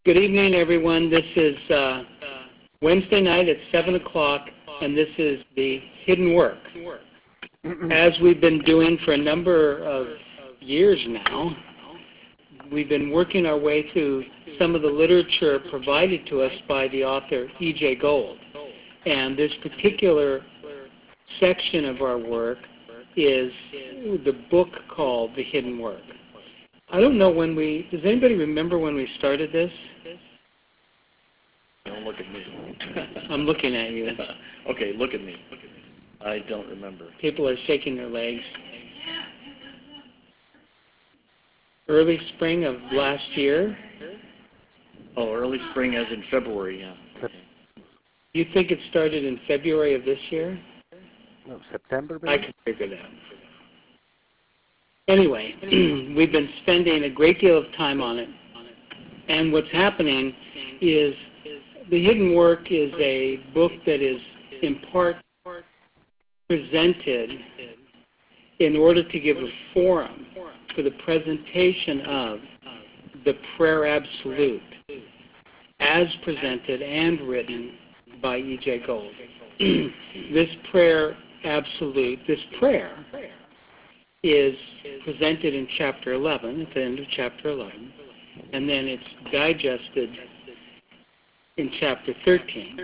Good evening, everyone. This is Wednesday night at 7 o'clock, and this is the Hidden Work. As we've been doing for a number of years now, we've been working our way through some of the literature provided to us by the author E.J. Gold. And this particular section of our work is the book called The Hidden Work. I don't know does anybody remember when we started this? Don't look at me. I'm looking at you. Okay, look at me. I don't remember. People are shaking their legs. Early spring of last year. Oh, early spring as in February, yeah. Okay. You think it started in February of this year? No, September, maybe? I can figure that out. Anyway, we've been spending a great deal of time on it. And what's happening is The Hidden Work is a book that is in part presented in order to give a forum for the presentation of the Prayer Absolute as presented and written by E.J. Gold. This Prayer Absolute, this prayer, is presented in Chapter 11, at the end of Chapter 11, and then it's digested in Chapter 13.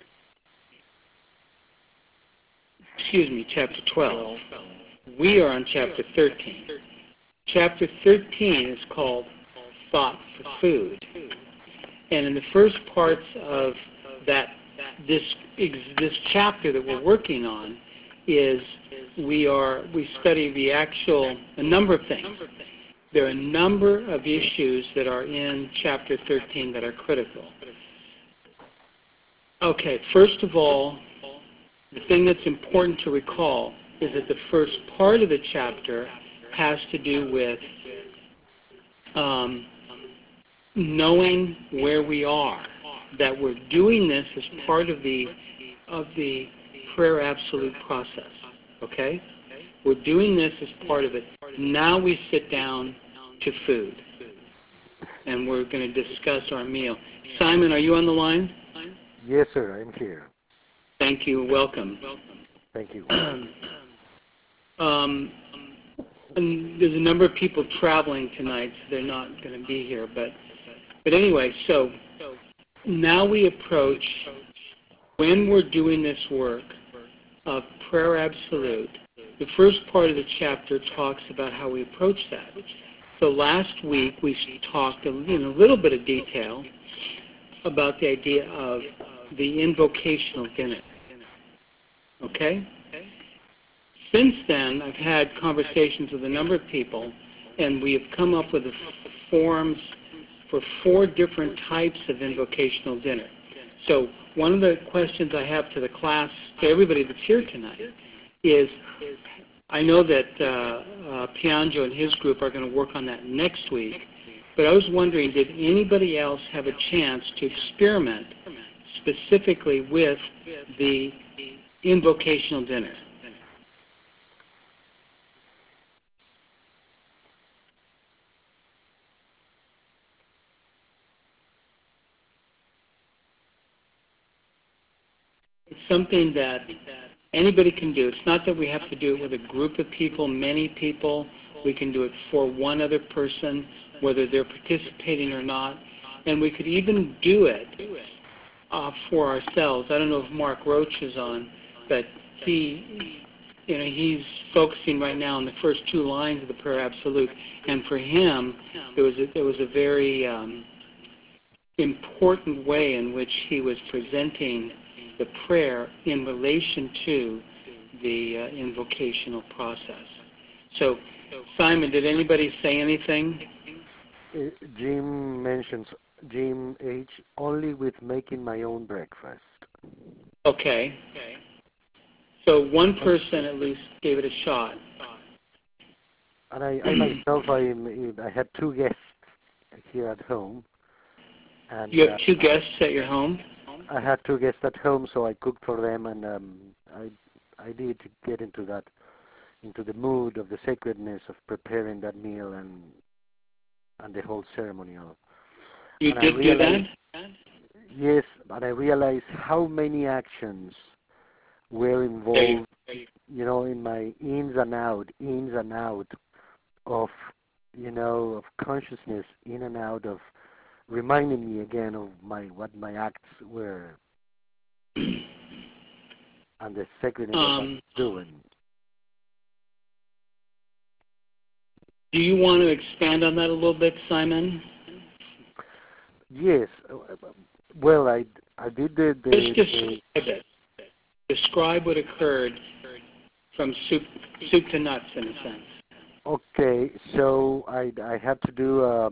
Excuse me, Chapter 12. We are on Chapter 13. Chapter 13 is called Thought for Food. And in the first parts of this chapter that we're working on is we study a number of things. There are a number of issues that are in Chapter 13 that are critical. Okay, first of all, the thing that's important to recall is that the first part of the chapter has to do with knowing where we are, that we're doing this as part of the Prayer Absolute process, okay? We're doing this as part of it. Now we sit down to food, and we're going to discuss our meal. Simon, are you on the line? Yes, sir, I'm here. Thank you. Welcome. Thank you. And there's a number of people traveling tonight, so they're not going to be here. But anyway, so now we approach, when we're doing this work of Prayer Absolute, the first part of the chapter talks about how we approach that. So last week we talked in a little bit of detail about the idea of the invocational dinner. Okay? Since then, I've had conversations with a number of people, and we have come up with forms for 4 different types of invocational dinner. So one of the questions I have to the class, to everybody that's here tonight, is I know that Pianjo and his group are going to work on that next week, but I was wondering, did anybody else have a chance to experiment specifically with the invocational dinner? It's something that anybody can do. It's not that we have to do it with a group of people, many people. We can do it for one other person, whether they're participating or not. And we could even do it for ourselves. I don't know if Mark Roach is on, but he's focusing right now on the first 2 lines of the Prayer Absolute. And for him, there was a very important way in which he was presenting the prayer in relation to the invocational process. So, Simon, did anybody say anything? Jim H., only with making my own breakfast. Okay. So one person at least gave it a shot. And I myself, I had 2 guests here at home. And you have 2 guests at your home? I had 2 guests at home, so I cooked for them, and I did get into the mood of the sacredness of preparing that meal and the whole ceremonial You and I did do realized, that? yes, but I realized how many actions were There you involved, in my ins and out of, of consciousness, in and out of reminding me again of what my acts were and the sacredness of what I was doing. Do you want to expand on that a little bit, Simon? Yes. Well, I did Just describe it. Describe what occurred from soup to nuts, in a sense. Okay, so I had to do a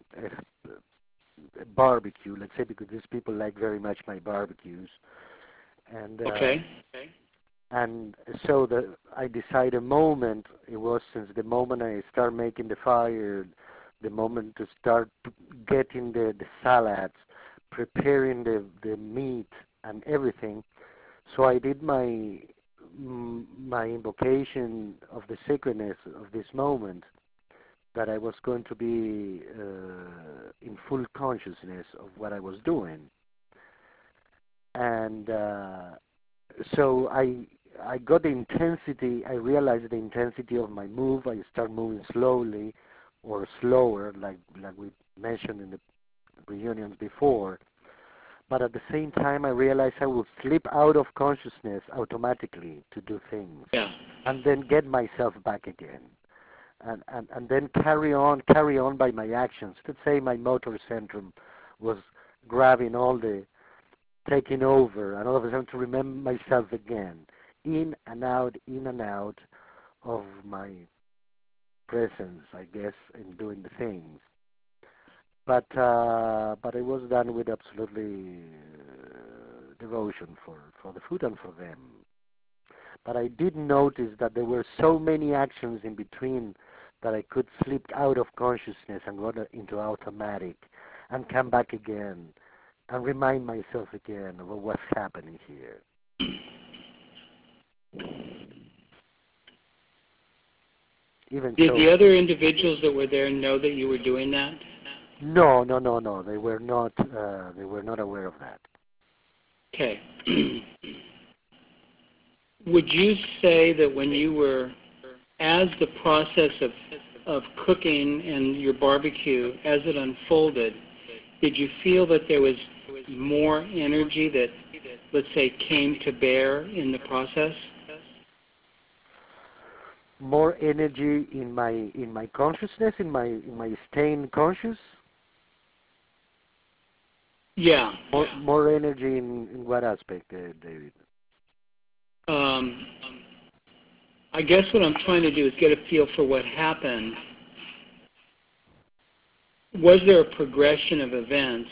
barbecue, let's say, because these people like very much my barbecues, and Okay. and so I decided a moment. It was since the moment I start making the fire, the moment to start getting the salads, preparing the meat and everything. So I did my invocation of the sacredness of this moment, that I was going to be in full consciousness of what I was doing. And so I got the intensity, I realized the intensity of my move. I start moving slowly or slower, like we mentioned in the reunions before. But at the same time, I realized I would slip out of consciousness automatically to do things, and then get myself back again. And then carry on by my actions. Let's say my motor centrum was grabbing taking over, and all of a sudden to remember myself again, in and out of my presence, I guess, in doing the things. But it was done with absolutely devotion for the food and for them. But I did notice that there were so many actions in between that I could slip out of consciousness and go into automatic and come back again and remind myself again of what's happening here. Did the other individuals that were there know that you were doing that? No. They were not. They were not aware of that. Okay. Would you say that when you were, as the process of cooking and your barbecue, as it unfolded, did you feel that there was more energy that, let's say, came to bear in the process? More energy in my consciousness, in my staying conscious. Yeah. More energy in what aspect, David? I guess what I'm trying to do is get a feel for what happened. Was there a progression of events?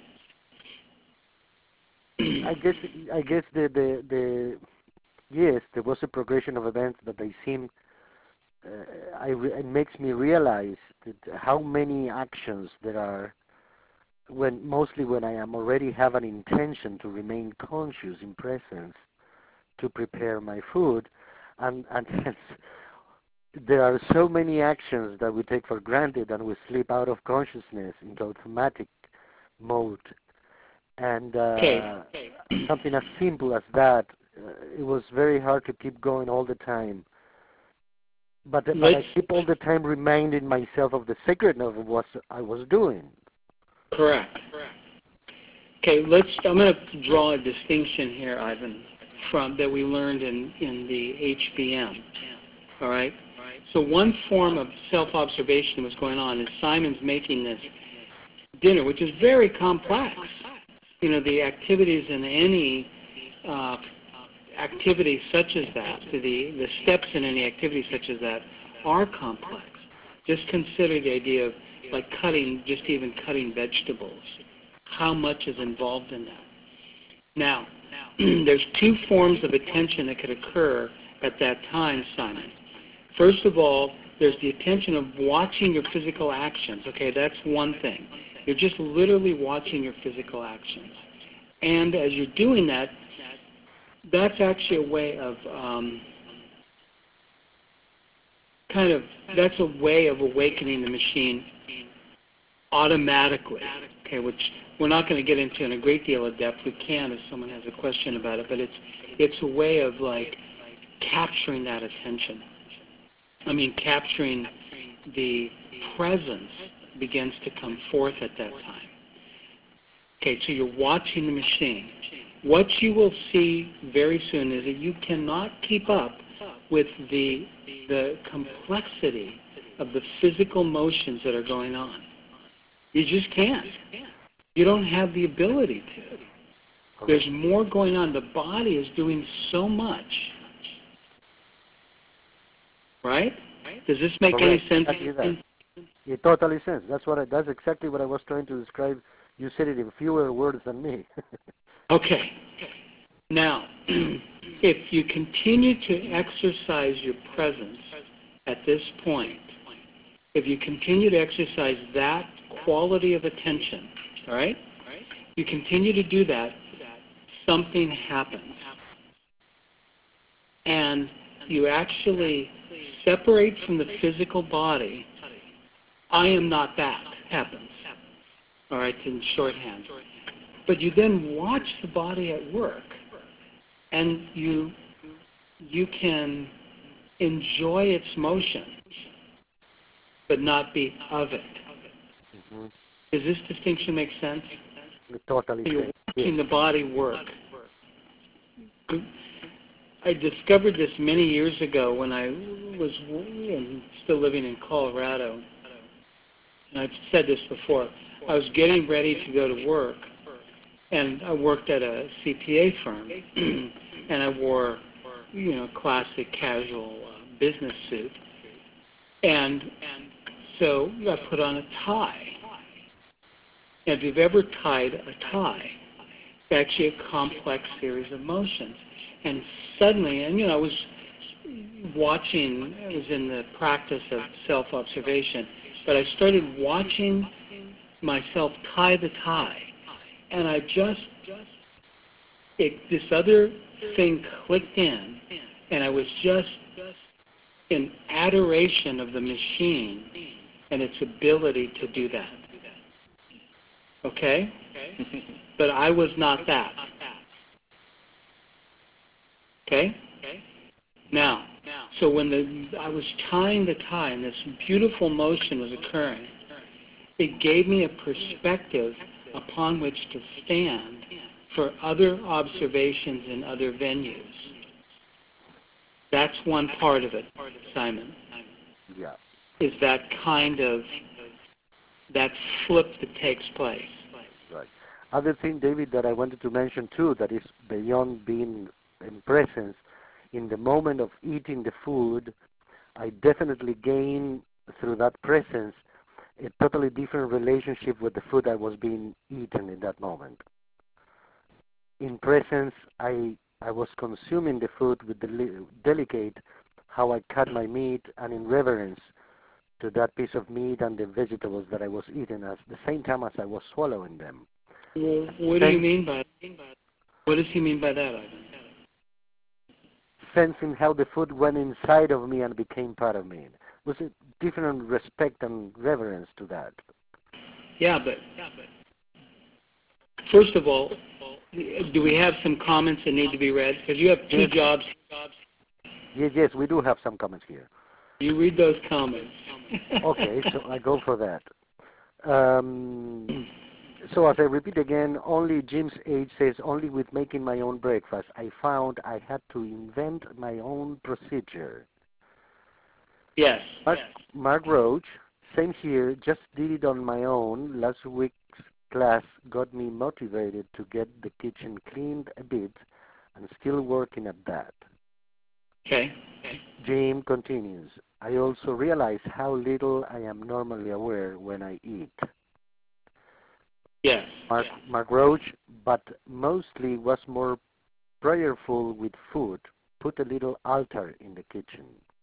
I guess the yes, there was a progression of events, but they seem. It makes me realize that how many actions there are mostly when I am already have an intention to remain conscious in presence to prepare my food, and there are so many actions that we take for granted and we slip out of consciousness into automatic mode. And something as simple as that, it was very hard to keep going all the time. But I keep all the time reminding myself of the sacredness of what I was doing. Correct. Okay, I'm going to draw a distinction here, Ivan, from that we learned in the HBM. All right? So one form of self-observation was going on is Simon's making this dinner, which is very complex. The activities in any activity such as that, the steps in any activity such as that are complex. Just consider the idea of even cutting vegetables. How much is involved in that? Now, there's two forms of attention that could occur at that time, Simon. First of all, there's the attention of watching your physical actions. Okay, that's one thing. You're just literally watching your physical actions. And as you're doing that, that's actually a way of that's a way of awakening the machine automatically, okay, which we're not going to get into in a great deal of depth. We can if someone has a question about it, but it's a way of like capturing that attention. I mean, capturing the presence begins to come forth at that time. Okay, so you're watching the machine. What you will see very soon is that you cannot keep up with the complexity of the physical motions that are going on. You just can't. You don't have the ability to. There's more going on. The body is doing so much. Right? Does this make any sense? Exactly. It totally sense. That's exactly what I was trying to describe. You said it in fewer words than me. Okay. Now, if you continue to exercise your presence at this point, if you continue to exercise that quality of attention, all right, you continue to do that, something happens. And you actually separate from the physical body. I am not that happens. All right, in shorthand. But you then watch the body at work, and you can enjoy its motion, but not be of it. Mm-hmm. Does this distinction make sense? It totally You're sense. watching the body work. I discovered this many years ago when I was still living in Colorado. And I've said this before. I was getting ready to go to work, and I worked at a CPA firm, and I wore, classic casual business suit, and so I put on a tie. And if you've ever tied a tie, it's actually a complex series of motions. And suddenly, I was watching, I was in the practice of self-observation, but I started watching myself tie the tie. And this other thing clicked in, and I was just in adoration of the machine and its ability to do that. Okay? But I was not that. Okay? Now, so when I was tying the tie and this beautiful motion was occurring, it gave me a perspective upon which to stand for other observations in other venues. That's one part of it, Simon. Yeah. Is that kind of, that flip that takes place. Right. Other thing, David, that I wanted to mention too, that is beyond being in presence, in the moment of eating the food, I definitely gain through that presence a totally different relationship with the food I was being eaten in that moment. In presence, I was consuming the food with delicate how I cut my meat, and in reverence to that piece of meat and the vegetables that I was eating at the same time as I was swallowing them. Well, what do you mean by that? What does he mean by that, Ivan? Sensing how the food went inside of me and became part of me. It was a different respect and reverence to that. Yeah, but first of all, do we have some comments that need to be read? Because you have two jobs. Yes, we do have some comments here. You read those comments. Okay, so I go for that. So as I repeat again, only Jim's age says, only with making my own breakfast, I found I had to invent my own procedure. Yes. Mark Roach, same here, just did it on my own. Last week's class got me motivated to get the kitchen cleaned a bit and still working at that. Okay. Jim continues, I also realize how little I am normally aware when I eat. Yes. Mark Roach, but mostly was more prayerful with food, put a little altar in the kitchen.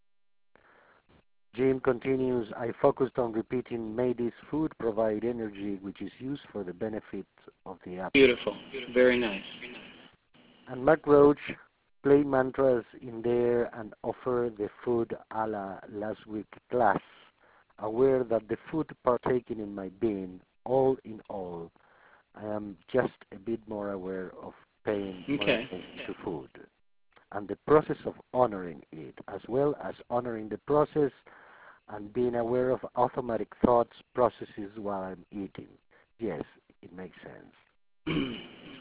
Jim continues, I focused on repeating, may this food provide energy which is used for the benefit of the appetite. Beautiful. Very nice. And Mark Roach, play mantras in there and offer the food a la last week class aware that the food partaking in my being, all in all, I am just a bit more aware of paying more attention to food and the process of honoring it, as well as honoring the process and being aware of automatic thoughts, processes while I'm eating. Yes, it makes sense.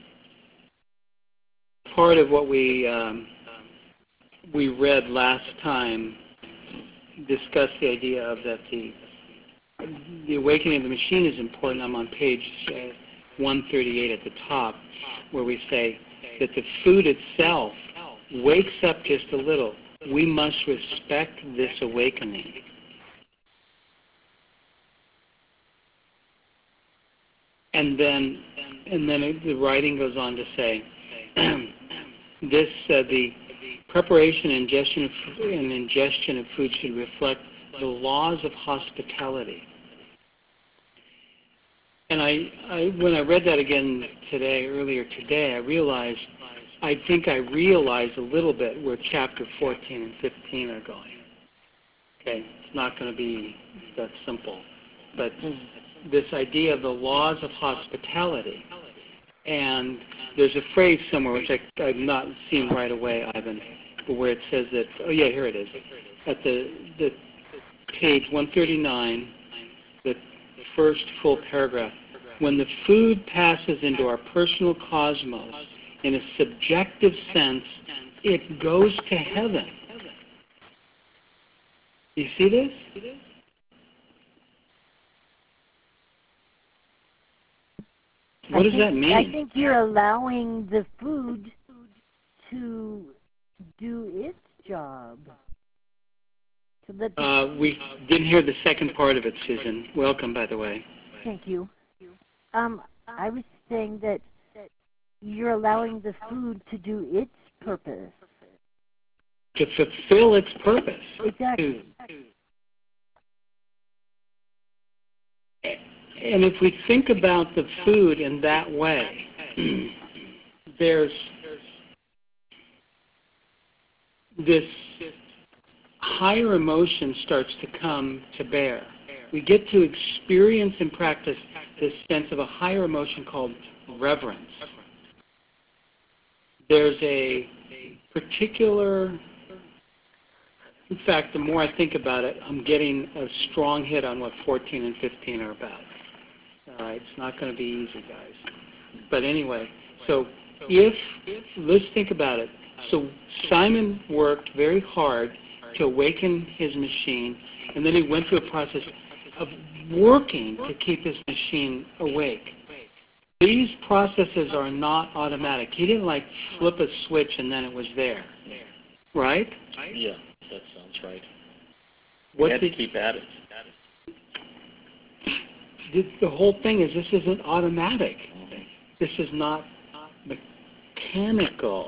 Part of what we read last time discussed the idea of that the awakening of the machine is important. I'm on page 138 at the top, where we say that the food itself wakes up just a little. We must respect this awakening. And then the writing goes on to say, the preparation and ingestion of food should reflect the laws of hospitality. And when I read that again earlier today, I think I realized a little bit where chapter 14 and 15 are going. Okay, it's not going to be that simple. But this idea of the laws of hospitality, and there's a phrase somewhere which I've not seen right away, Ivan, but where it says that, oh yeah, here it is, at the page 139, the first full paragraph. When the food passes into our personal cosmos in a subjective sense, it goes to heaven. You see this? What does that mean? I think you're allowing the food to do its job. We didn't hear the second part of it, Susan. Welcome, by the way. Thank you. I was saying that you're allowing the food to do its purpose. To fulfill its purpose. Exactly. And if we think about the food in that way, there's this higher emotion starts to come to bear. We get to experience and practice this sense of a higher emotion called reverence. There's a particular, in fact, the more I think about it, I'm getting a strong hit on what 14 and 15 are about. All right, it's not going to be easy, guys. But anyway, so let's think about it. So Simon worked very hard to awaken his machine, and then he went through a process of working to keep his machine awake. These processes are not automatic. He didn't flip a switch and then it was there, right? Yeah, that sounds right. What had to keep at it. The whole thing is this isn't automatic. This is not mechanical.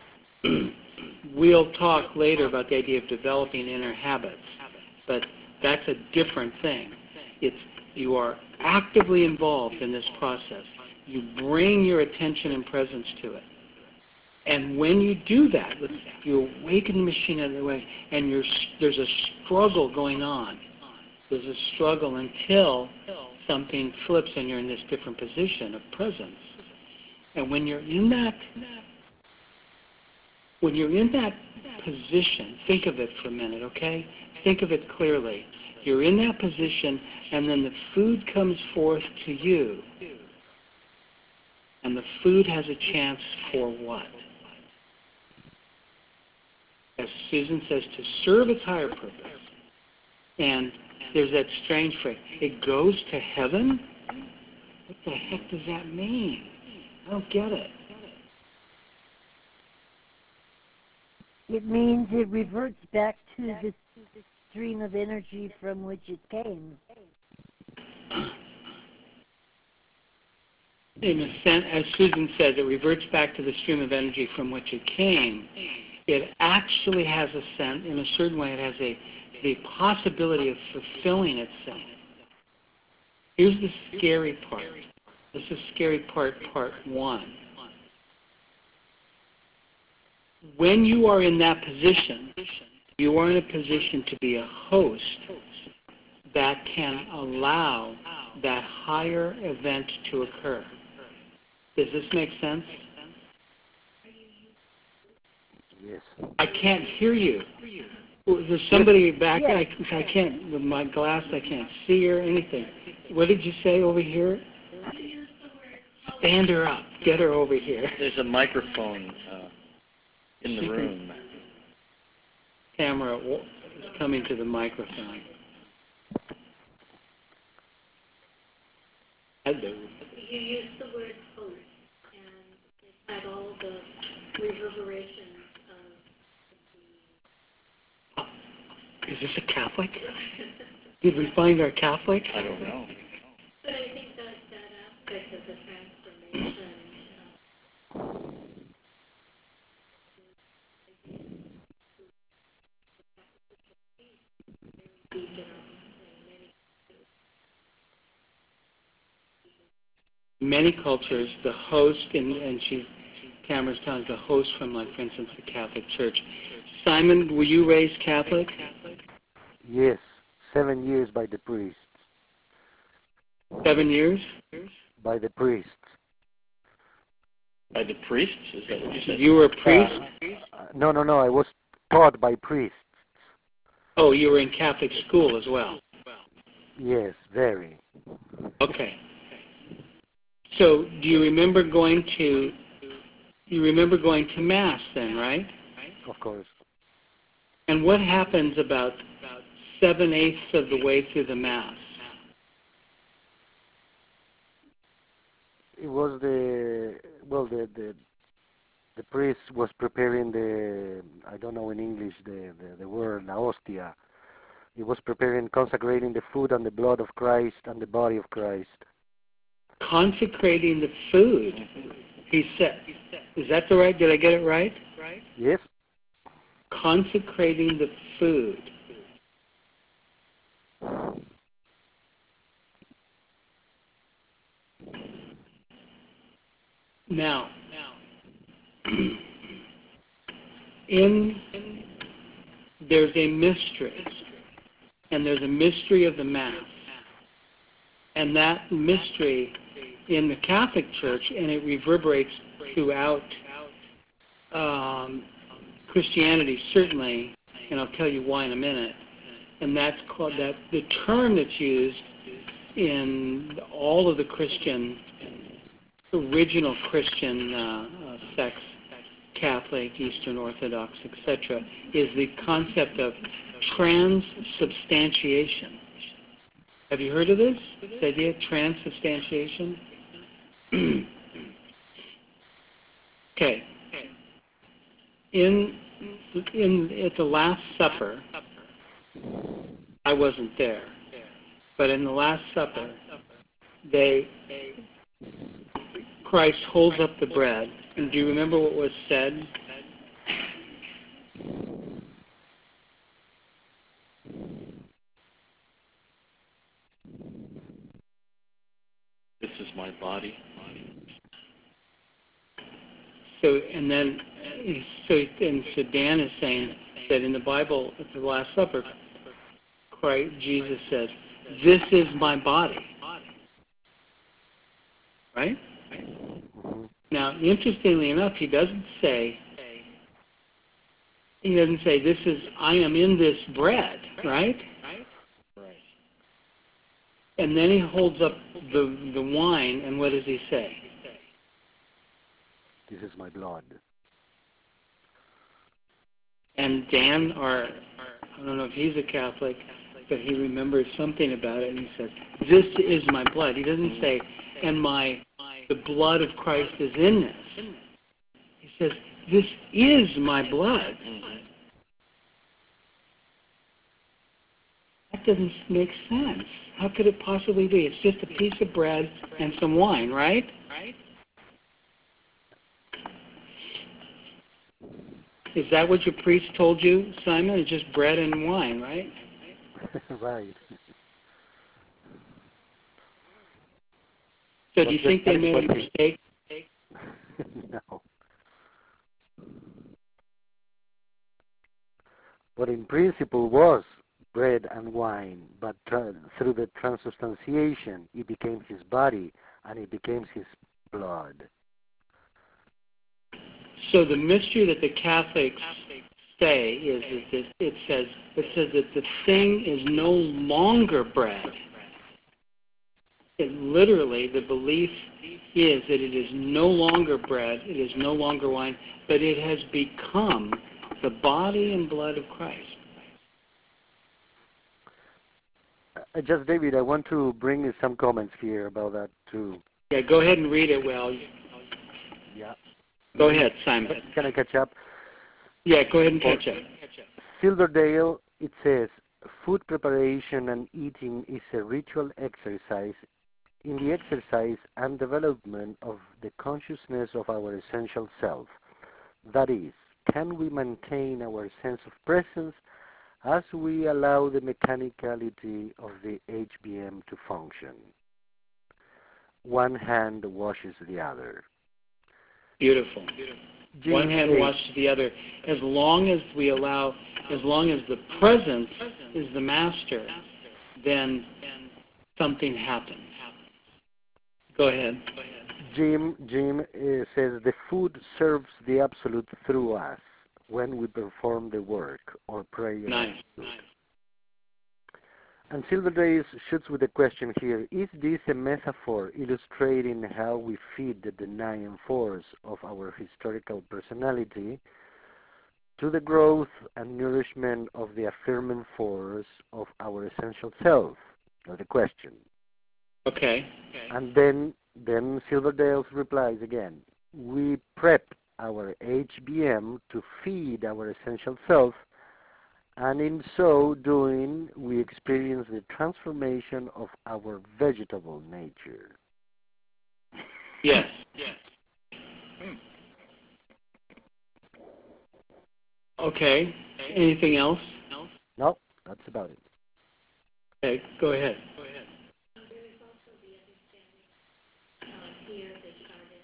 We'll talk later about the idea of developing inner habits, but that's a different thing. You are actively involved in this process. You bring your attention and presence to it. And when you do that, you awaken the machine out of the way, and there's a struggle going on. There's a struggle until something flips and you're in this different position of presence. And when you're in that position, think of it for a minute, okay? Think of it clearly. You're in that position, and then the food comes forth to you. And the food has a chance for what? As Susan says, to serve its higher purpose. And there's that strange phrase, it goes to heaven? What the heck does that mean? I don't get it. It means it reverts back to the stream of energy from which it came. In a sense, as Susan says, it reverts back to the stream of energy from which it came. It actually has a sense, in a certain way, it has the possibility of fulfilling itself. Here's the scary part. This is scary part 1. When you are in that position, you are in a position to be a host that can allow that higher event to occur. Does this make sense? Yes. I can't hear you. There's somebody back. I can't. With my glass, I can't see or anything. What did you say over here? Stand her up. Get her over here. There's a microphone in the room. Camera is coming to the microphone. Hello. You used the word host, and it had all the reverberations of Is this a Catholic? Did we find our Catholic? I don't know. But I think that aspect of the transformation Many cultures, the host, and Cameron's telling us the host from, like, for instance, the Catholic Church. Simon, were you raised Catholic? Yes, 7 years by the priest. 7 years? By the priest. By the priests? Is that what you said? You were a priest? No, I was taught by priests. Oh, you were in Catholic school as well? Yes, very. Okay. So, do you remember going to Mass then, right? Of course. And what happens about 7/8 of the way through the Mass? It was the priest was preparing I don't know in English the word, la hostia. He was preparing, consecrating the food and the blood of Christ and the body of Christ. Consecrating the food, he said. Is that the right? Did I get it right? Yes. Consecrating the food. Now, there's a mystery, and there's a mystery of the Mass, and that mystery in the Catholic Church, and it reverberates throughout Christianity certainly, and I'll tell you why in a minute. And that's called the term that's used in all of the original Christian sects, Catholic, Eastern Orthodox, etc., is the concept of transubstantiation. Have you heard of this idea, transubstantiation? Okay. At the Last Supper, I wasn't there, but in the Last Supper, Christ holds up the bread, and do you remember what was said? This is my body. So Dan is saying that in the Bible, at the Last Supper, Jesus says, "This is my body." Right? Now, interestingly enough, he doesn't say, "This is, I am in this bread," right? And then he holds up the wine, and what does he say? This is my blood. And Dan, I don't know if he's a Catholic, but he remembers something about it, and he says, "This is my blood." He doesn't say, "And the blood of Christ is in this." He says, "This is my blood." That doesn't make sense. How could it possibly be? It's just a piece of bread and some wine, right? Is that what your priest told you, Simon? It's just bread and wine, right? Right. So do you think they made a mistake? No. But in principle was bread and wine, but through the transubstantiation, it became his body and it became his blood. So the mystery that the Catholics say is that it says that the thing is no longer bread. It literally, the belief is that it is no longer bread, it is no longer wine, but it has become the body and blood of Christ. Just David, I want to bring in some comments here about that too. Yeah, go ahead and read it, Will. Yeah. Go ahead, Simon. Can I catch up? Yeah, go ahead and catch up. Silverdale, it says, food preparation and eating is a ritual exercise in the exercise and development of the consciousness of our essential self. That is, can we maintain our sense of presence as we allow the mechanicality of the HBM to function? One hand washes the other. Beautiful. One hand washes the other. As long as we allow, as long as the presence is the master, then something happens. Go ahead. Jim says the food serves the absolute through us when we perform the work or pray. Nice. And Silverdale shoots with a question here. Is this a metaphor illustrating how we feed the denying force of our historical personality to the growth and nourishment of the affirming force of our essential self? That's the question. Okay. And then Silverdale replies again. We prep our HBM to feed our essential self, and in so doing, we experience the transformation of our vegetable nature. Yes. Okay. Anything else? No, that's about it. Okay, go ahead. There is also the understanding here that started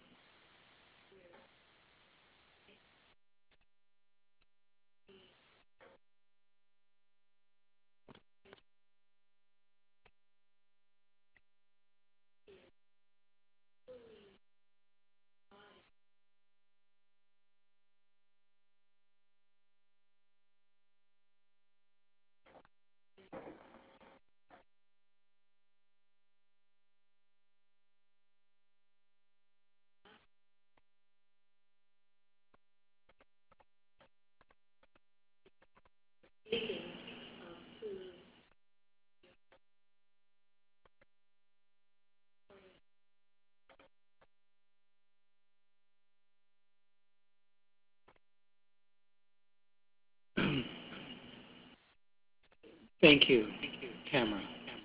Thank you, Tamara.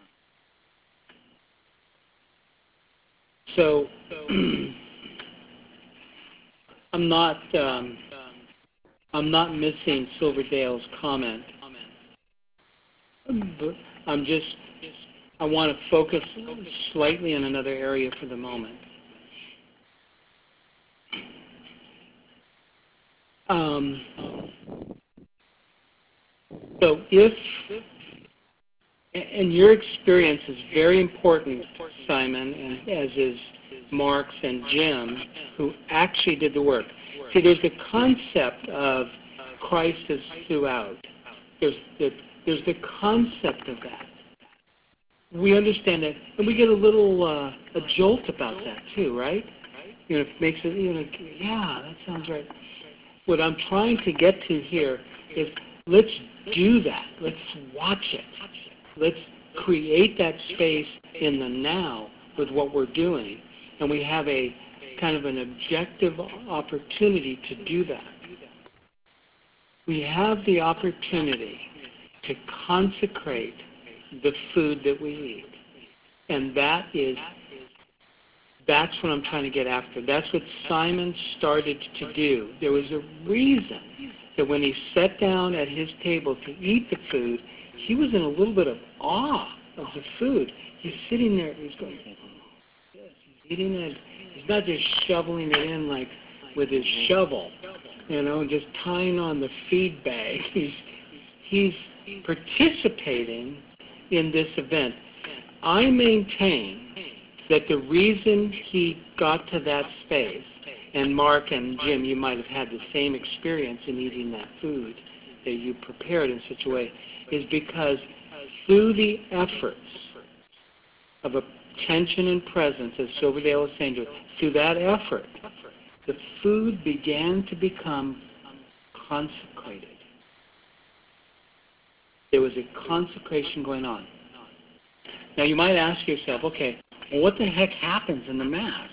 So, I'm not missing Silverdale's comment. But I want to focus slightly in another area for the moment. So and your experience is very important, Simon, and as is Mark's and Jim, who actually did the work. See, there's the concept of Christ is throughout. There's the concept of that. We understand that, and we get a little a jolt about that too, right? You know, it makes it, you know, yeah, that sounds right. What I'm trying to get to here is let's do that. Let's watch it. Let's create that space in the now with what we're doing. And we have a kind of an objective opportunity to do that. We have the opportunity to consecrate the food that we eat. And that's what I'm trying to get after. That's what Simon started to do. There was a reason that when he sat down at his table to eat the food, he was in a little bit of awe of the food. He's sitting there, he's going, yes, he's eating it. He's not just shoveling it in like with his shovel, you know, just tying on the feed bag. He's participating in this event. I maintain that the reason he got to that space, and Mark and Jim, you might have had the same experience in eating that food that you prepared in such a way, is because through the efforts of attention and presence, as Silverdale was saying to us, through that effort, the food began to become consecrated. There was a consecration going on. Now you might ask yourself, okay, well, what the heck happens in the Mass?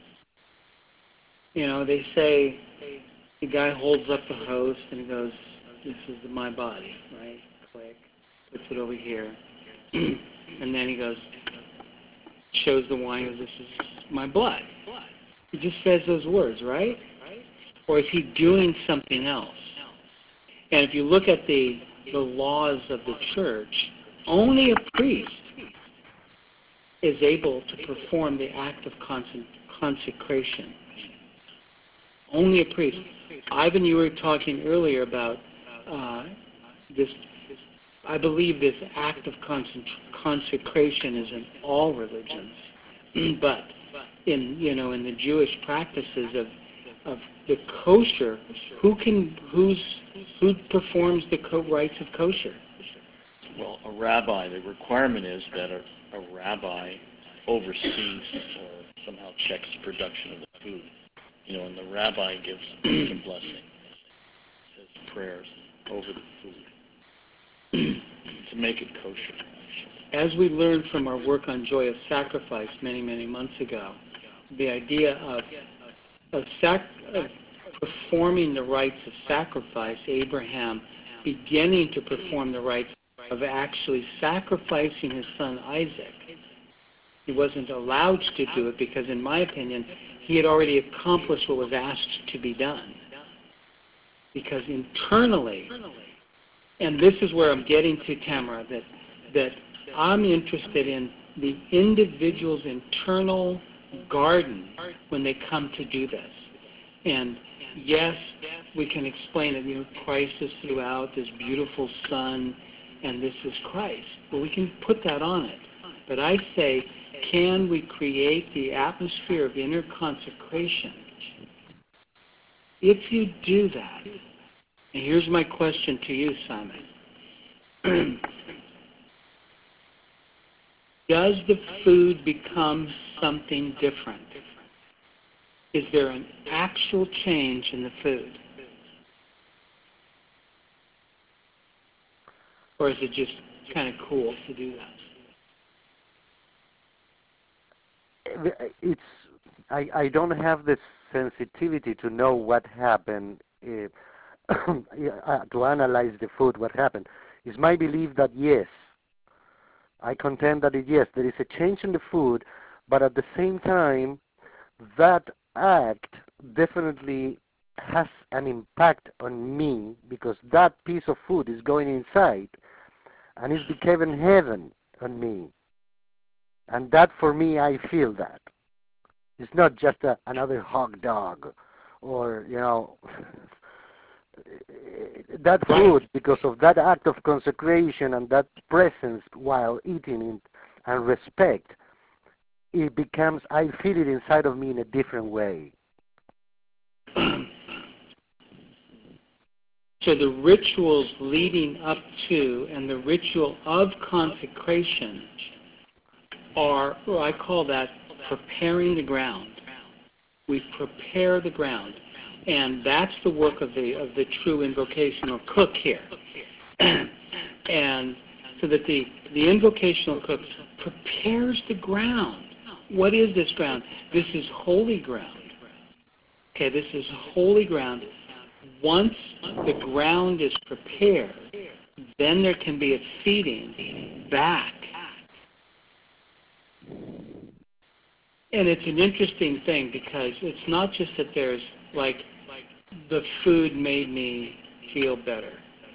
You know, they say the guy holds up the host and he goes, this is my body, right? Click, puts it over here. And then he goes, shows the wine, goes, this is my blood. He just says those words, right? Or is he doing something else? And if you look at the laws of the church, only a priest is able to perform the act of consecration. Only a priest. Ivan, you were talking earlier about this. I believe this act of consecration is in all religions, but in the Jewish practices of the kosher, who performs the rites of kosher? Well, a rabbi. The requirement is that a rabbi oversees or somehow checks the production of the food. And the rabbi gives the blessing, says prayers over the food to make it kosher. As we learned from our work on Joy of Sacrifice many, many months ago, the idea of performing the rites of sacrifice, Abraham beginning to perform the rites of actually sacrificing his son Isaac. He wasn't allowed to do it because, in my opinion, he had already accomplished what was asked to be done. Because internally, and this is where I'm getting to, Tamara, that I'm interested in the individual's internal garden when they come to do this. And yes, we can explain it. Christ is throughout, this beautiful sun, and this is Christ. Well, we can put that on it. But I say, can we create the atmosphere of inner consecration? If you do that, and here's my question to you, Simon. Does the food become something different? Is there an actual change in the food? Or is it just kind of cool to do that? I don't have the sensitivity to know what happened, to analyze the food, what happened. It's my belief that yes, I contend that yes, there is a change in the food, but at the same time, that act definitely has an impact on me because that piece of food is going inside and it's becoming heaven on me. And that for me, I feel that. It's not just another hot dog or, that food, because of that act of consecration and that presence while eating it and respect, it becomes, I feel it inside of me in a different way. So the rituals leading up to and the ritual of consecration are, I call that preparing the ground. We prepare the ground. And that's the work of the true invocational cook here. And so that the invocational cook prepares the ground. What is this ground? This is holy ground. Okay, this is holy ground. Once the ground is prepared, then there can be a feeding back. And it's an interesting thing because it's not just that there's like the food made me feel better.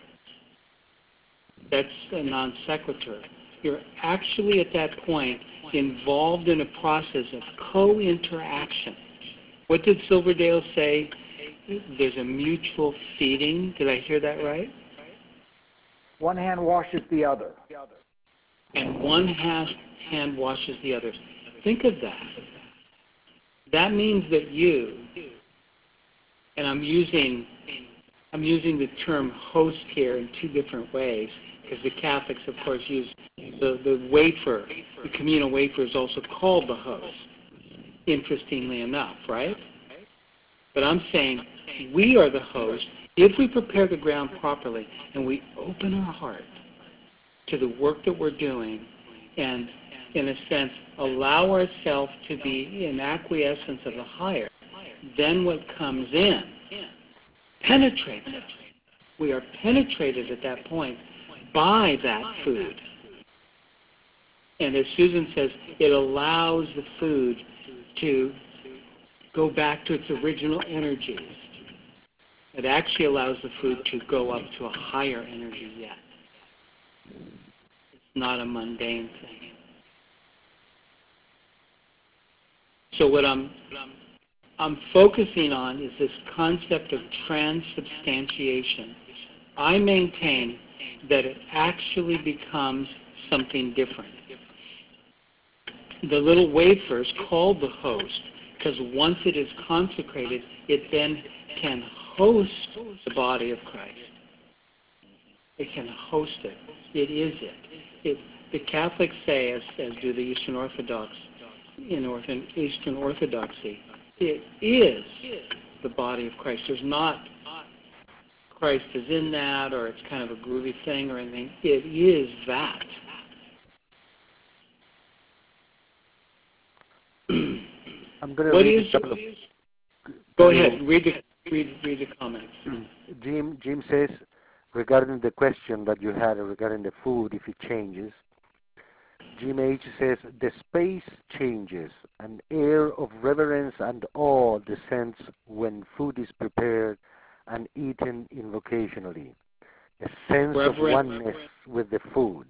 That's a non sequitur. You're actually at that point involved in a process of co-interaction. What did Silverdale say? There's a mutual feeding. Did I hear that right? One hand washes the other. And one hand washes the other. Think of that. That means that you, and I'm using the term host here in two different ways, because the Catholics, of course, use the wafer. The communal wafer is also called the host, interestingly enough, right? But I'm saying we are the host if we prepare the ground properly and we open our heart to the work that we're doing and, in a sense, allow ourselves to be in acquiescence of the higher. Then what comes in penetrates us. We are penetrated at that point by that food. And as Susan says, it allows the food to go back to its original energies. It actually allows the food to go up to a higher energy yet. It's not a mundane thing. So what I'm focusing on is this concept of transubstantiation. I maintain that it actually becomes something different. The little wafer is called the host because once it is consecrated, it then can host the body of Christ. It can host it. It is it. The Catholics say, as do the Eastern Orthodox, in Eastern Orthodoxy, it is the body of Christ. There's not Christ is in that, or it's kind of a groovy thing or anything. It is that. I'm going to read a couple of... Go ahead. Read the comments. Jim says, regarding the question that you had regarding the food, if it changes, Jim H. says, the space changes. An air of reverence and awe descends when food is prepared and eaten invocationally. A sense of oneness with the food.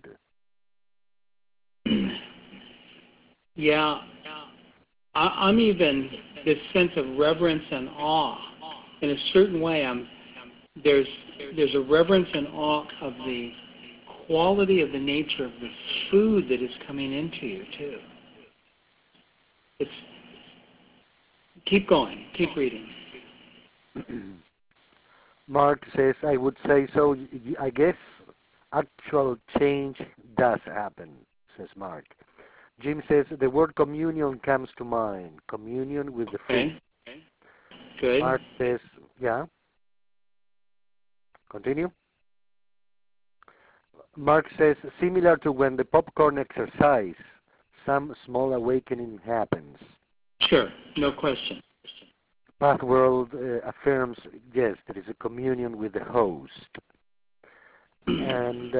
Yeah. I'm even this sense of reverence and awe. In a certain way, there's a reverence and awe of the quality of the nature of the food that is coming into you too. Keep going. Keep reading. Mark says, I would say so. I guess actual change does happen, says Mark. Jim says, the word communion comes to mind. Communion with the food. Okay. Good. Mark says, yeah. Continue. Mark says, similar to when the popcorn exercise, some small awakening happens. Sure, no question. Pathworld affirms, yes, there is a communion with the host. And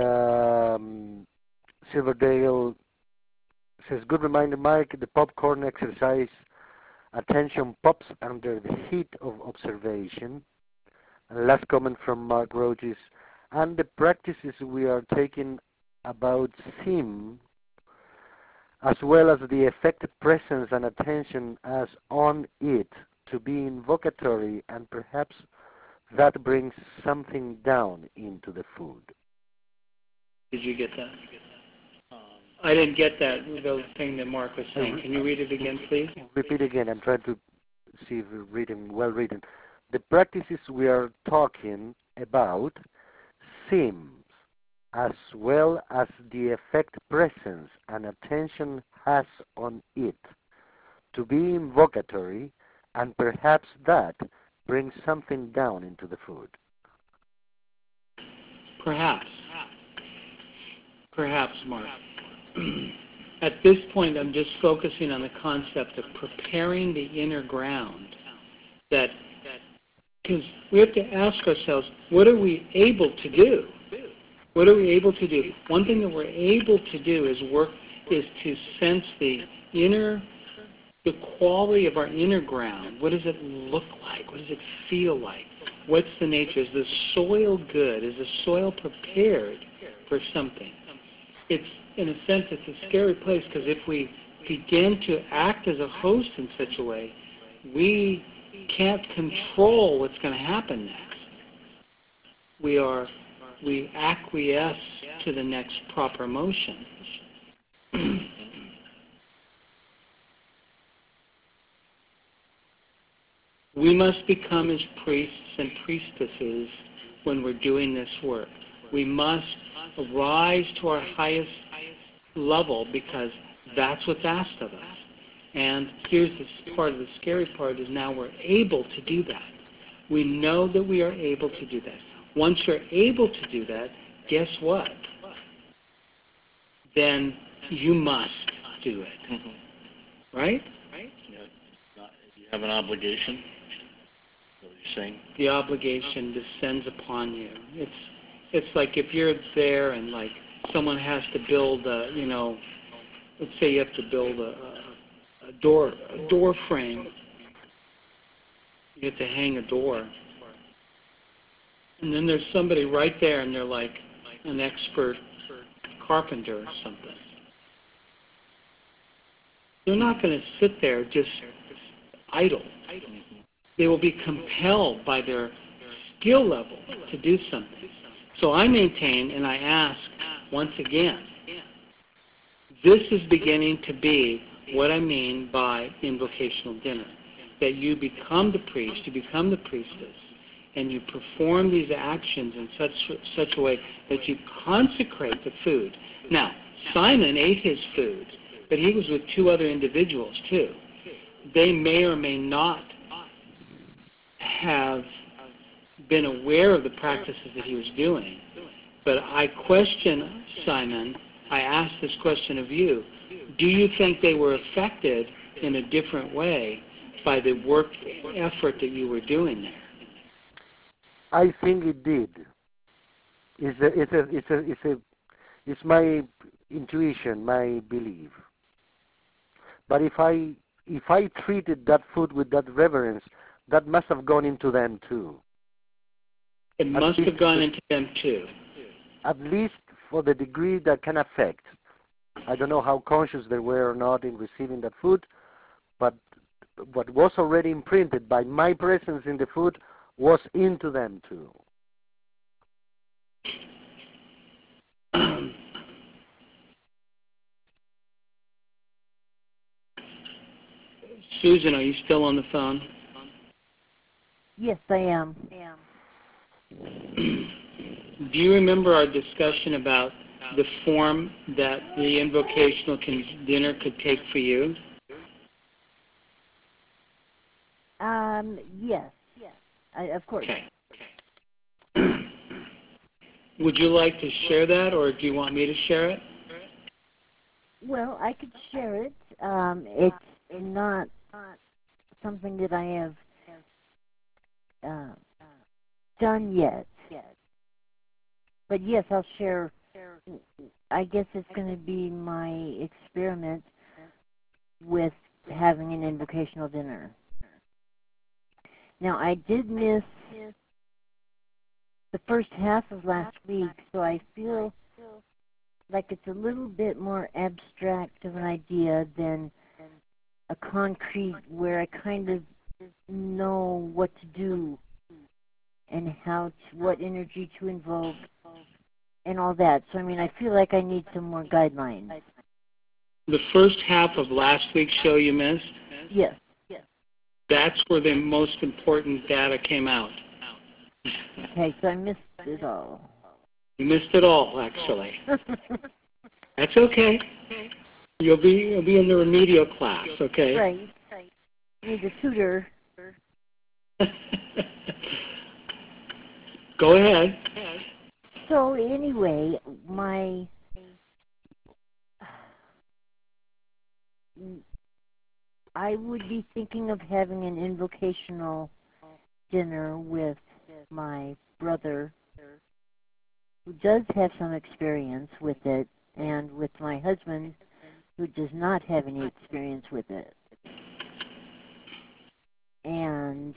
Silverdale says, good reminder, Mike, the popcorn exercise, attention pops under the heat of observation. And last comment from Mark Roach is, and the practices we are taking about SIM, as well as the effective presence and attention as on it, to be invocatory, and perhaps that brings something down into the food. Did you get that? I didn't get that, the thing that Mark was saying. Can you read it again, please? Repeat again. I'm trying to see if we're reading, well reading. The practices we are talking about seems, as well as the effect presence and attention has on it, to be invocatory, and perhaps that brings something down into the food. Perhaps, Mark. At this point, I'm just focusing on the concept of preparing the inner ground. Because we have to ask ourselves, what are we able to do? What are we able to do? One thing that we're able to do is to sense the quality of our inner ground. What does it look like? What does it feel like? What's the nature? Is the soil good? Is the soil prepared for something? It's, in a sense, it's a scary place, because if we begin to act as a host in such a way, we can't control what's going to happen next. We are we acquiesce to the next proper motion. We must become as priests and priestesses when we're doing this work. We must rise to our highest level because that's what's asked of us. And here's the part of the scary part is now we're able to do that. We know that we are able to do that. Once you're able to do that, guess what? Then you must do it. Mm-hmm. Right? Yeah. You have an obligation. Is that what you're saying? The obligation descends upon you. It's like if you're there and like someone has to build let's say you have to build a door frame. You have to hang a door. And then there's somebody right there and they're like an expert carpenter or something. They're not going to sit there just idle. They will be compelled by their skill level to do something. So I maintain and I ask once again, this is beginning to be what I mean by invocational dinner. That you become the priest, you become the priestess, and you perform these actions in such a way that you consecrate the food. Now, Simon ate his food, but he was with two other individuals too. They may or may not have been aware of the practices that he was doing. But I question Simon, I ask this question of you, do you think they were affected in a different way by the work effort that you were doing there? I think it did. It's my intuition, my belief. But if I treated that food with that reverence, that must have gone into them too. It must have gone into them too. At least for the degree that can affect. I don't know how conscious they were or not in receiving that food, but what was already imprinted by my presence in the food was into them too. Susan, are you still on the phone? Yes, I am. Do you remember our discussion about the form that the invocational dinner could take for you? Yes. Of course. Okay. Would you like to share that, or do you want me to share it? Well, I could share it. It's not something that I have done yet. But yes, I'll share. I guess it's going to be my experiment with having an invocational dinner. Now, I did miss the first half of last week, so I feel like it's a little bit more abstract of an idea than a concrete where I kind of know what to do and what energy to invoke and all that. So, I mean, I feel like I need some more guidelines. The first half of last week's show you missed? Yes. That's where the most important data came out. Okay, so I missed it all. You missed it all, actually. That's okay. You'll be in the remedial class, okay? Right. Need a tutor. Go ahead. So anyway, I would be thinking of having an invocational dinner with my brother, who does have some experience with it, and with my husband, who does not have any experience with it. And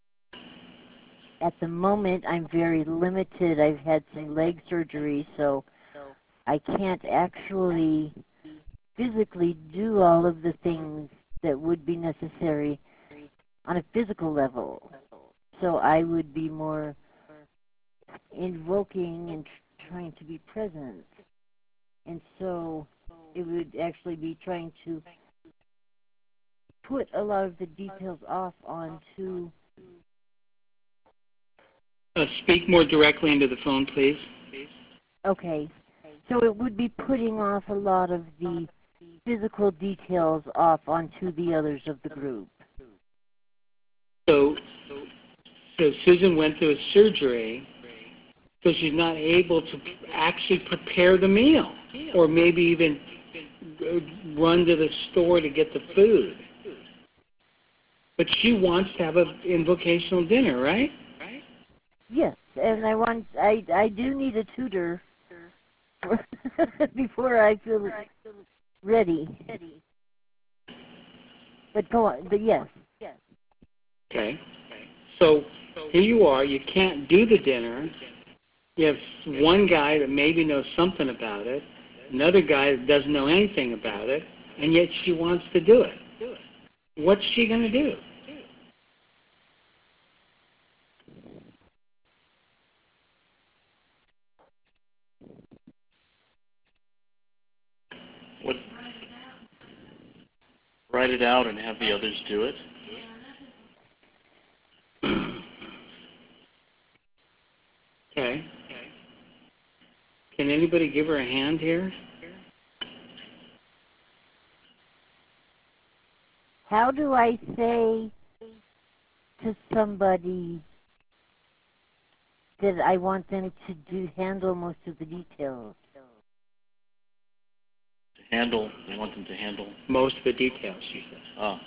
at the moment, I'm very limited. I've had some leg surgery, so I can't actually physically do all of the things that would be necessary on a physical level. So I would be more invoking and trying to be present. And so it would actually be trying to put a lot of the details off onto... Speak more directly into the phone, please. Okay. So it would be putting off a lot of the physical details off onto the others of the group. So Susan went through a surgery, so she's not able to actually prepare the meal, or maybe even run to the store to get the food. But she wants to have an invocational dinner, right? Yes, and I do need a tutor before I feel ready. But go on, but yes. Okay. So here you are, you can't do the dinner. You have one guy that maybe knows something about it, another guy that doesn't know anything about it, and yet she wants to do it. What's she going to do? What? Write it out and have the others do it? Okay. Can anybody give her a hand here? How do I say to somebody that I want them to handle most of the details? You want them to handle? Most of the details, she says. Oh.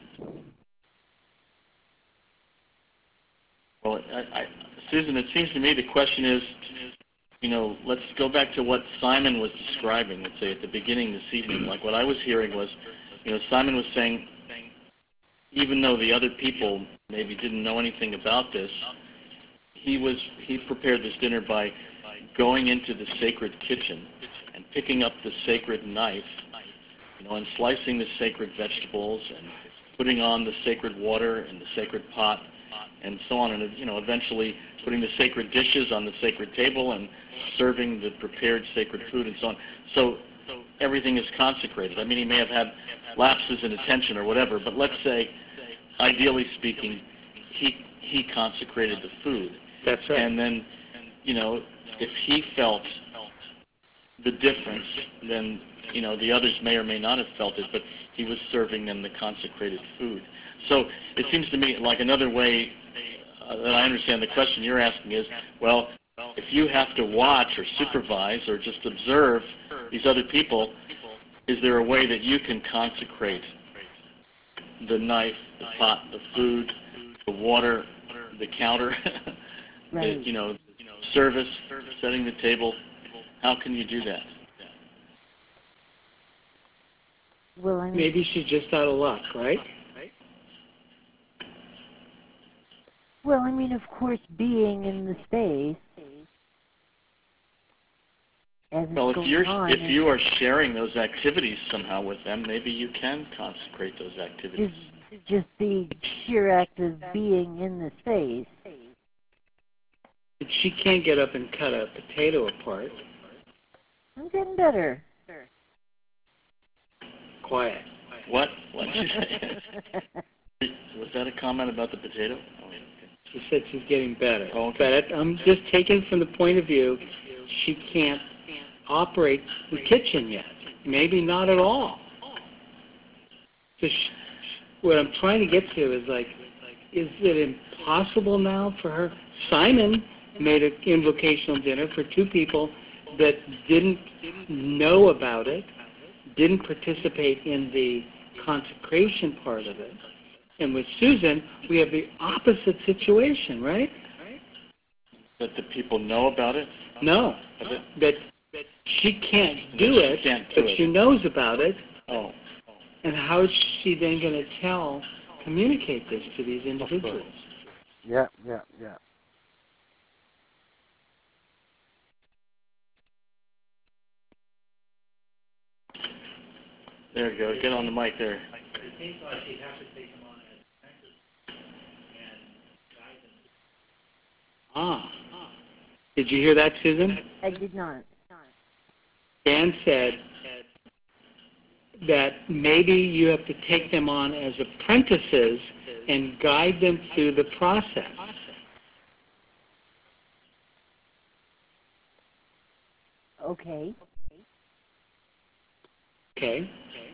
Well, Susan, it seems to me the question is, let's go back to what Simon was describing, let's say at the beginning this evening. Like what I was hearing was, Simon was saying, even though the other people maybe didn't know anything about this, he prepared this dinner by going into the sacred kitchen and picking up the sacred knife, and slicing the sacred vegetables and putting on the sacred water in the sacred pot and so on, and eventually putting the sacred dishes on the sacred table and serving the prepared sacred food and so on. So everything is consecrated. I mean, he may have had lapses in attention or whatever, but let's say, ideally speaking, he consecrated the food. That's right. And then, if he felt the difference, then, the others may or may not have felt it, but he was serving them the consecrated food. So it seems to me like another way that I understand the question you're asking is, well, if you have to watch or supervise or just observe these other people, is there a way that you can consecrate the knife, the pot, the food, the water, the counter, Right. the, service, setting the table? How can you do that? Well, I mean, Maybe she's just out of luck, right? well, I mean, of course, being in the space as Well, it's going on. If you are sharing those activities somehow with them, maybe you can consecrate those activities. Just the sheer act of being in the space. She can't get up and cut a potato apart. I'm getting better. Quiet. What? What did you say? Was that a comment about the potato? Oh, okay. She said she's getting better. Oh, okay. But I'm just taking from the point of view she can't operate the kitchen yet. Maybe not at all. So what I'm trying to get to is is it impossible now for her? Simon made an invocational dinner for two people that didn't know about it, didn't participate in the consecration part of it. And with Susan, we have the opposite situation, right? That the people know about it? No, that she can't do it, but she knows about it. Oh. And how is she then going to communicate this to these individuals? Yeah. There you go. Get on the mic there. Ah. Did you hear that, Susan? I did not. Dan said that maybe you have to take them on as apprentices and guide them through the process. Okay. Okay.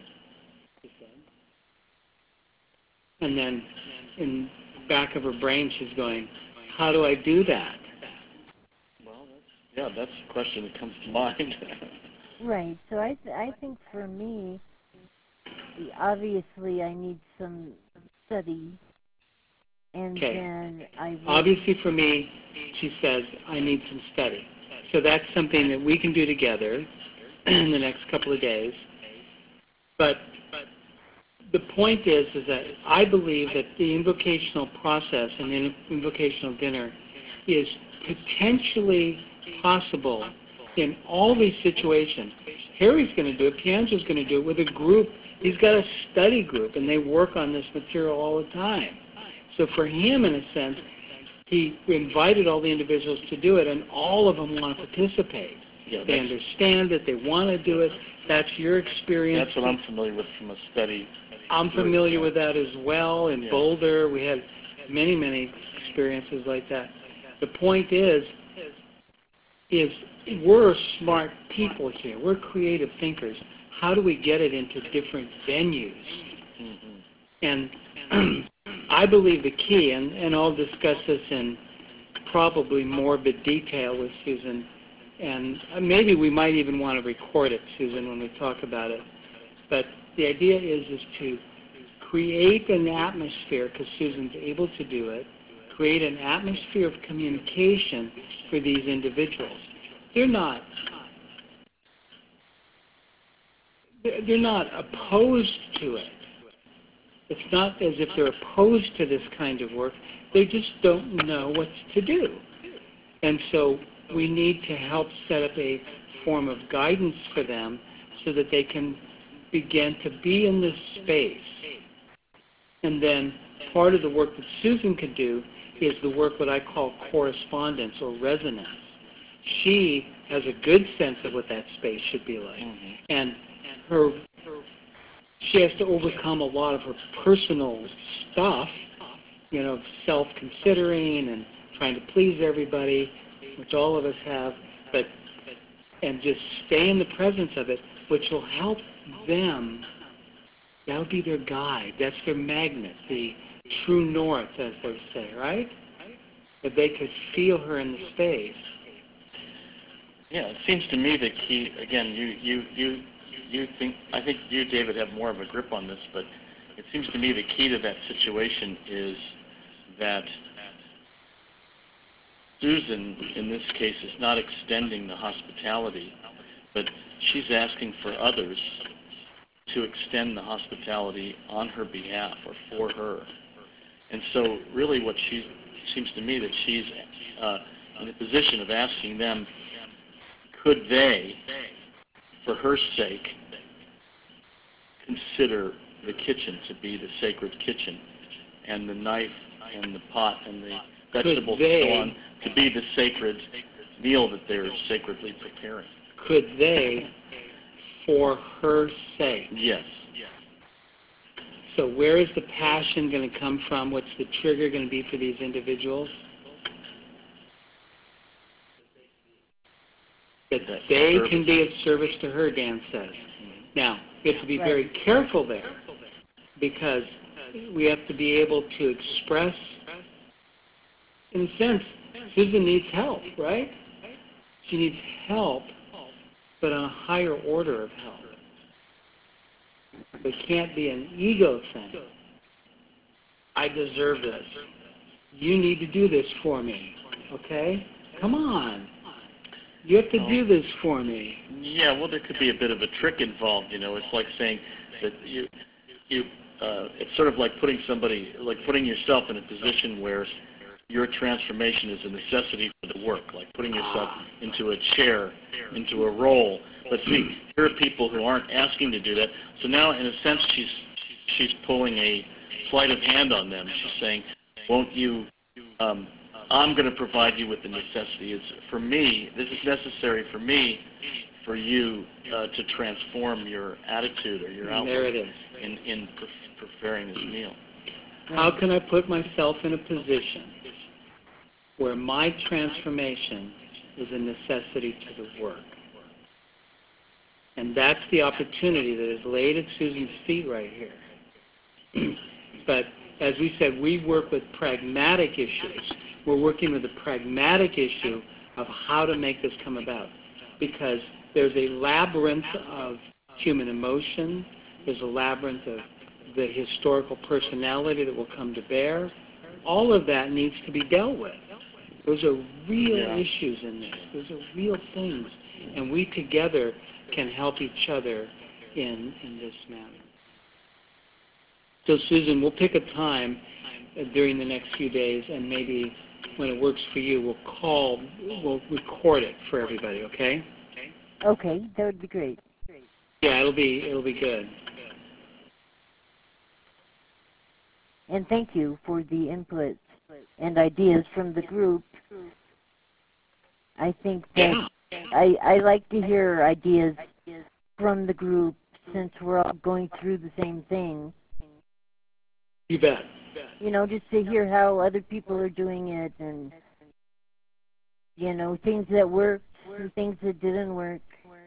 And then in the back of her brain, she's going, how do I do that? Well, that's the question that comes to mind. Right. So I think for me, obviously I need some study, and Okay. then I would, Obviously for me, she says, I need some study. So that's something that we can do together in the next couple of days. But the point is that I believe that the invocational process and the invocational dinner is potentially possible in all these situations. Harry's going to do it. Pianzo's going to do it with a group. He's got a study group, and they work on this material all the time. So for him, in a sense, he invited all the individuals to do it, and all of them want to participate. Yeah, They understand it. They want to do it. That's your experience. That's what I'm familiar with from a study. I'm familiar with that as well. In Boulder, we had many, many experiences like that. The point is we're smart people here. We're creative thinkers. How do we get it into different venues? Mm-hmm. And I believe the key, and I'll discuss this in probably morbid detail with Susan, and maybe we might even want to record it, Susan, when we talk about it. But the idea is to create an atmosphere, because Susan's able to do it, create an atmosphere of communication for these individuals. They're not opposed to it. It's not as if they're opposed to this kind of work. They just don't know what to do. And so we need to help set up a form of guidance for them so that they can begin to be in this space. And then part of the work that Susan could do is the work that I call correspondence or resonance. She has a good sense of what that space should be like. Mm-hmm. And she has to overcome a lot of her personal stuff, self-considering and trying to please everybody, which all of us have, and just stay in the presence of it, which will help them. That'll be their guide. That's their magnet, the true north, as they say, right? That they could feel her in the space. Yeah, it seems to me the key, again, you think, I think you, David, have more of a grip on this, but it seems to me the key to that situation is that Susan, in this case, is not extending the hospitality, but she's asking for others to extend the hospitality on her behalf or for her. And so really what seems to me that she's in a position of asking them, could they, for her sake, consider the kitchen to be the sacred kitchen, and the knife and the pot and the vegetables and so on to be the sacred meal that they're sacredly preparing? Could they, for her sake? Yes. So where is the passion going to come from? What's the trigger going to be for these individuals? That they can be of service to her, Dan says. Now, we have to be very careful there, because we have to be able to express, in a sense, Susan needs help, right? She needs help, but on a higher order of help. It can't be an ego thing. I deserve this. You need to do this for me, okay? Come on. You have to do this for me. Yeah, well, there could be a bit of a trick involved. It's like saying that it's sort of like putting yourself in a position where your transformation is a necessity for the work, like putting yourself into a chair, into a role. But see, here are people who aren't asking to do that. So now, in a sense, she's pulling a sleight of hand on them. She's saying, won't you I'm going to provide you with the necessity. It's for me. This is necessary for me, for you to transform your attitude or your outlook there it is. in preparing this meal. How can I put myself in a position where my transformation is a necessity to the work? And that's the opportunity that is laid at Susan's feet right here. But as we said, we work with pragmatic issues. We're working with the pragmatic issue of how to make this come about. Because there's a labyrinth of human emotion. There's a labyrinth of the historical personality that will come to bear. All of that needs to be dealt with. Those are real issues in this. Those are real things. And we together can help each other in this manner. So Susan, we'll pick a time during the next few days, and maybe when it works for you, we'll record it for everybody, okay? Okay, that would be great. Yeah, it'll be good. And thank you for the input and ideas from the group. I think that I like to hear ideas from the group since we're all going through the same thing. You bet. You know, just to hear how other people are doing it and, you know, things that worked and things that didn't work.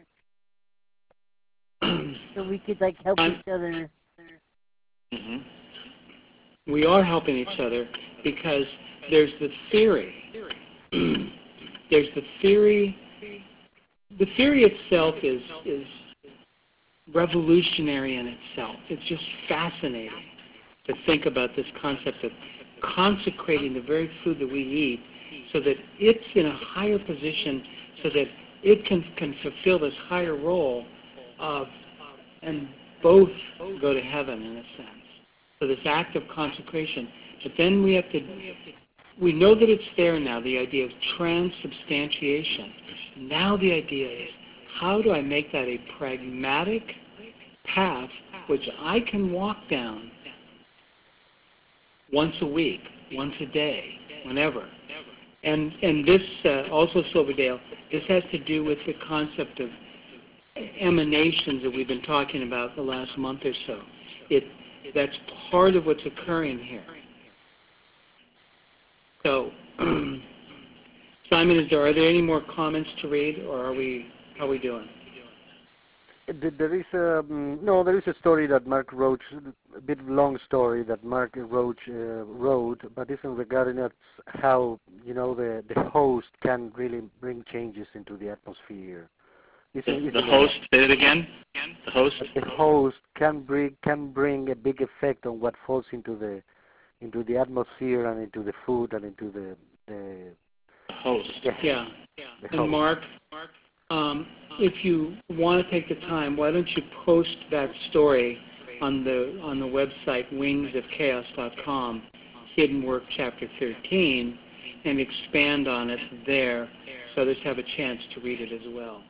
So we could, like, help each other. Mm-hmm. We are helping each other because there's the theory. There's the theory. The theory itself is revolutionary in itself. It's just fascinating to think about this concept of consecrating the very food that we eat so that it's in a higher position, so that it can fulfill this higher role of, and both go to heaven in a sense. So this act of consecration. But then we know that it's there now, the idea of transubstantiation. Now the idea is, how do I make that a pragmatic path which I can walk down once a week, once a day, whenever? And this, also Silverdale, this has to do with the concept of emanations that we've been talking about the last month or so. That's part of what's occurring here. So, Simon, are there any more comments to read, or how are we doing? There is a story that Mark Roach, a bit long story that Mark Roach wrote, but it's regarding how the host can really bring changes into the atmosphere. The host, say it again. The host. The host can bring a big effect on what falls into the atmosphere and into the food and into the host. Yeah. And Mark, if you want to take the time, why don't you post that story on the website wingsofchaos.com, Hidden Work Chapter 13, and expand on it there, so others have a chance to read it as well.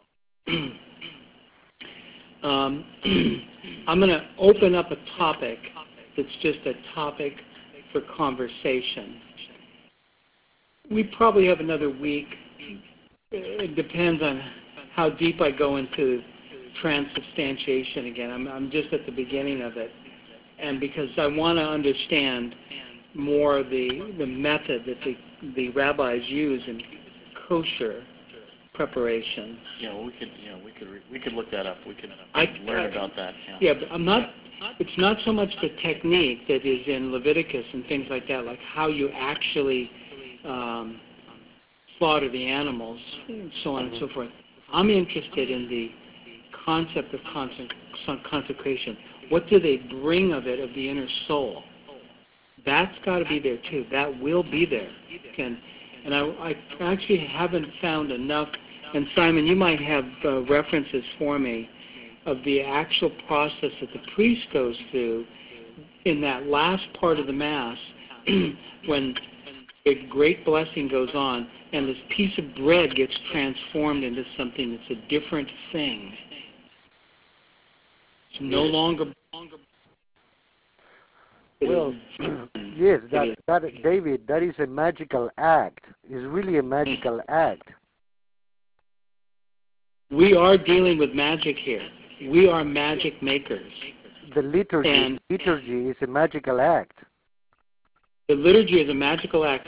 I'm going to open up a topic that's just a topic for conversation. We probably have another week. It depends on how deep I go into transubstantiation again. I'm just at the beginning of it. And because I want to understand more the method that the rabbis use in kosher preparation. We could look that up. We could learn about that. Yeah, but it's not so much the technique that is in Leviticus and things like that, like how you actually slaughter the animals and so on and so forth. I'm interested in the concept of consecration. What do they bring of it, of the inner soul? That's got to be there too. That will be there. And I actually haven't found enough. And Simon, you might have references for me of the actual process that the priest goes through in that last part of the Mass when a great blessing goes on and this piece of bread gets transformed into something that's a different thing. It's no longer... Well, Yes, David, that is a magical act. It's really a magical act. We are dealing with magic here. We are magic makers. The liturgy is a magical act. The liturgy is a magical act.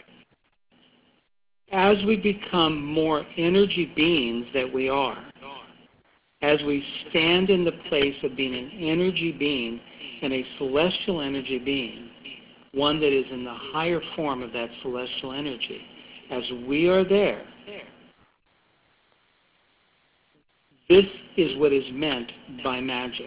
As we become more energy beings that we are, as we stand in the place of being an energy being and a celestial energy being, one that is in the higher form of that celestial energy, as we are there, this is what is meant by magic.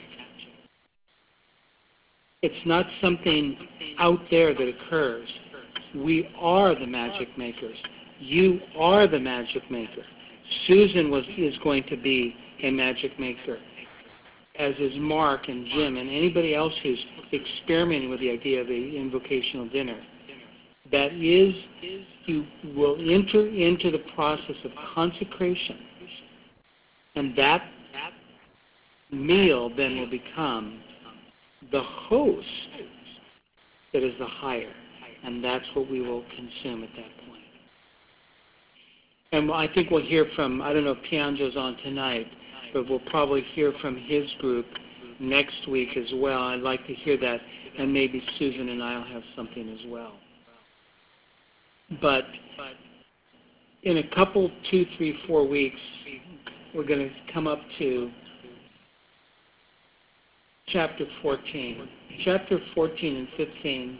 It's not something out there that occurs. We are the magic makers. You are the magic maker. Susan is going to be a magic maker, as is Mark and Jim and anybody else who's experimenting with the idea of the invocational dinner. That is, you will enter into the process of consecration, and that meal then will become the host that is the higher, and that's what we will consume at that point. And I think we'll hear from, I don't know if Pianjo's on tonight, but we'll probably hear from his group next week as well. I'd like to hear that, and maybe Susan and I will have something as well. But in a couple, 2, 3, 4 weeks, we're going to come up to chapter 14. Chapter 14 and 15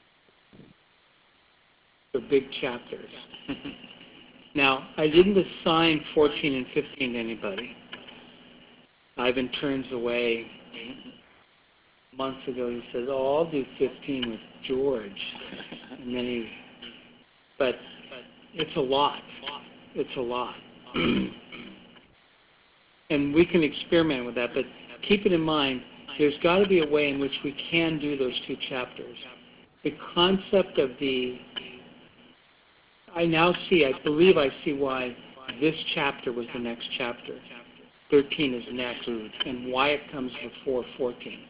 are big chapters. Now, I didn't assign 14 and 15 to anybody. Ivan turns away. Months ago he says, oh, I'll do 15 with George. And then but it's a lot. It's a lot. And we can experiment with that, but keep it in mind, there's got to be a way in which we can do those 2 chapters. The concept of I believe I see why this chapter was the next chapter. 13 is next, and why it comes before 14.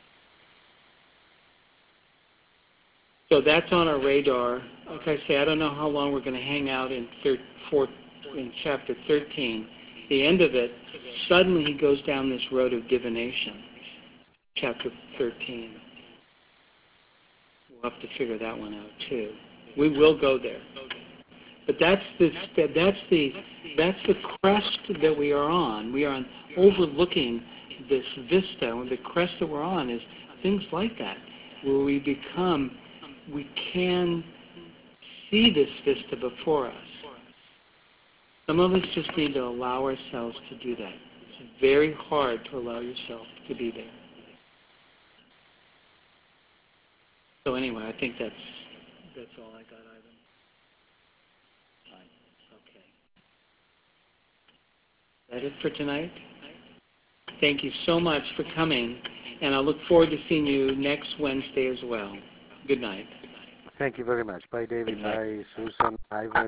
So that's on our radar. Like I say, I don't know how long we're going to hang out in chapter 13. The end of it, suddenly he goes down this road of divination. Chapter 13. We'll have to figure that one out too. We will go there. But that's the crest that we are on. We are overlooking this vista, and the crest that we're on is things like that, where we can see this vista before us. Some of us just need to allow ourselves to do that. It's very hard to allow yourself to be there. So anyway, I think that's all I got, Ivan. Okay. Is that it for tonight? Thank you so much for coming, and I look forward to seeing you next Wednesday as well. Good night. Thank you very much. Bye, David. Bye, Susan, Ivan.